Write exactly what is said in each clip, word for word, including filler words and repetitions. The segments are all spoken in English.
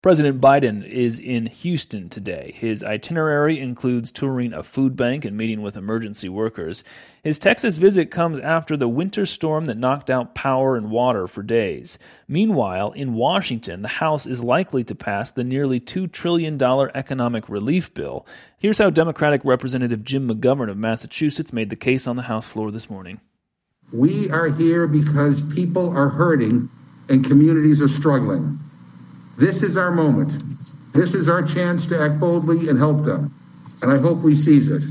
President Biden is in Houston today. His itinerary includes touring a food bank and meeting with emergency workers. His Texas visit comes after the winter storm that knocked out power and water for days. Meanwhile, in Washington, the House is likely to pass the nearly two trillion dollars economic relief bill. Here's how Democratic Representative Jim McGovern of Massachusetts made the case on the House floor this morning. We are here because people are hurting and communities are struggling. This is our moment. This is our chance to act boldly and help them. And I hope we seize it.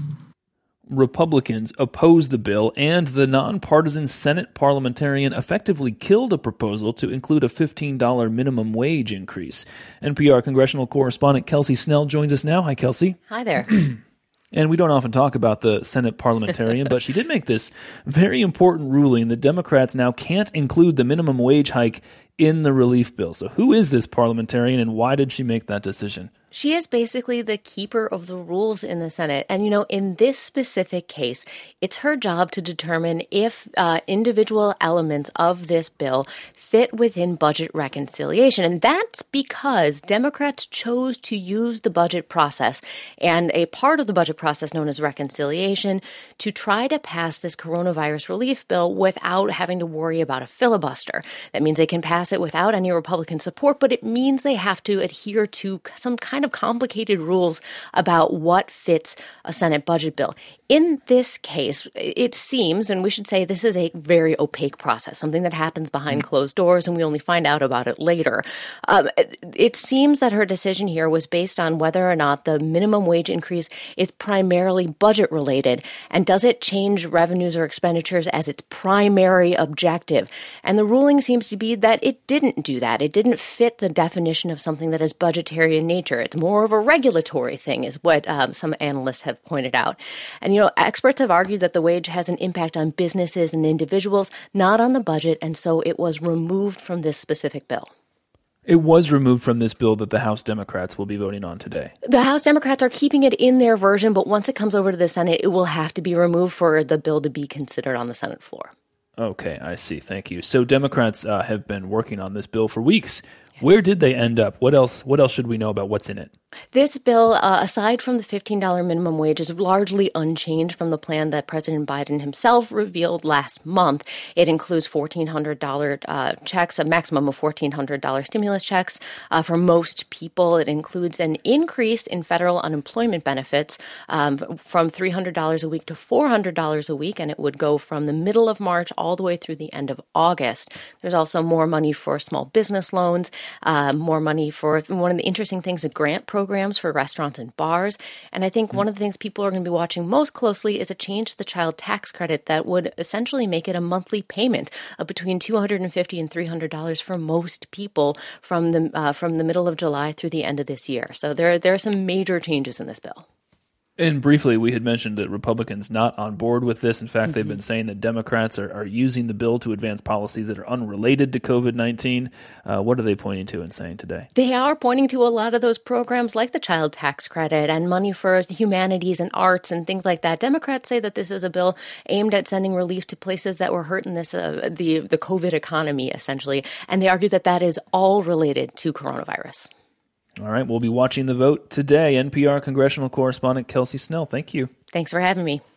Republicans opposed the bill, and the nonpartisan Senate parliamentarian effectively killed a proposal to include a fifteen dollars minimum wage increase. N P R congressional correspondent Kelsey Snell joins us now. Hi, Kelsey. Hi there. And we don't often talk about the Senate parliamentarian, but she did make this very important ruling that Democrats now can't include the minimum wage hike in the relief bill. So who is this parliamentarian, and why did she make that decision? She is basically the keeper of the rules in the Senate. And, you know, in this specific case, it's her job to determine if uh, individual elements of this bill fit within budget reconciliation. And that's because Democrats chose to use the budget process and a part of the budget process known as reconciliation to try to pass this coronavirus relief bill without having to worry about a filibuster. That means they can pass it without any Republican support, but it means they have to adhere to some kind of complicated rules about what fits a Senate budget bill. In this case, it seems, and we should say this is a very opaque process, something that happens behind closed doors, and we only find out about it later. Um, it seems that her decision here was based on whether or not the minimum wage increase is primarily budget related, and does it change revenues or expenditures as its primary objective. And the ruling seems to be that it didn't do that. It didn't fit the definition of something that is budgetary in nature. It's more of a regulatory thing, is what um, some analysts have pointed out. And, you know, experts have argued that the wage has an impact on businesses and individuals, not on the budget, and so it was removed from this specific bill. It was removed from this bill that the House Democrats will be voting on today. The House Democrats are keeping it in their version, but once it comes over to the Senate, it will have to be removed for the bill to be considered on the Senate floor. Okay, I see. Thank you. So Democrats uh, have been working on this bill for weeks. Where did they end up? What else? What else should we know about what's in it? This bill, uh, aside from the fifteen dollars minimum wage, is largely unchanged from the plan that President Biden himself revealed last month. It includes fourteen hundred dollars uh, checks, a maximum of fourteen hundred dollars stimulus checks uh, for most people. It includes an increase in federal unemployment benefits um, from three hundred dollars a week to four hundred dollars a week, and it would go from the middle of March all the way through the end of August. There's also more money for small business loans, uh, more money for one of the interesting things, a grant program. programs for restaurants and bars. And I think one of the things people are going to be watching most closely is a change to the child tax credit that would essentially make it a monthly payment of between two hundred fifty dollars and three hundred dollars for most people from the uh, from the middle of July through the end of this year. So there, there are some major changes in this bill. And briefly, we had mentioned that Republicans not on board with this. In fact, Mm-hmm. they've been saying that Democrats are, are using the bill to advance policies that are unrelated to COVID nineteen. Uh, what are they pointing to and saying today? They are pointing to a lot of those programs like the child tax credit and money for humanities and arts and things like that. Democrats say that this is a bill aimed at sending relief to places that were hurt in this, uh, the, the COVID economy, essentially. And they argue that that is all related to coronavirus. All right, we'll be watching the vote today. N P R congressional correspondent Kelsey Snell, thank you. Thanks for having me.